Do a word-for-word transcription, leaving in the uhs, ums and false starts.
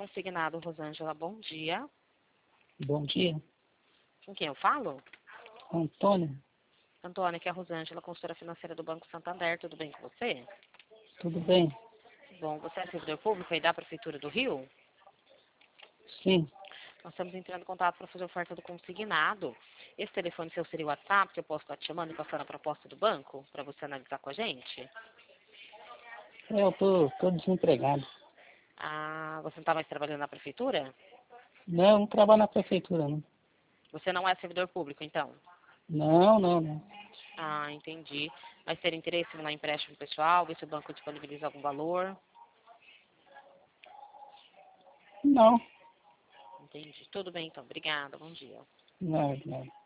Consignado, Rosângela, bom dia. Bom dia. Com quem eu falo? Antônio, Antônia, que é a Rosângela, consultora financeira do Banco Santander. Tudo bem com você? tudo bem? Bom, você é servidor público aí da Prefeitura do Rio? Sim, Nós estamos entrando em contato para fazer oferta do consignado. Esse telefone seu seria o WhatsApp, que eu posso estar te chamando e passando a proposta do banco, para você analisar com a gente? é, eu tô, tô desempregado. Ah, você não está mais trabalhando na Prefeitura? Não, eu não trabalho na prefeitura, não. Você não é servidor público, então? Não, não, não. Ah, entendi. Mas ter interesse no empréstimo pessoal, ver se o banco disponibiliza algum valor? Não, Entendi. Tudo bem, então. Obrigada. Bom dia. não, não.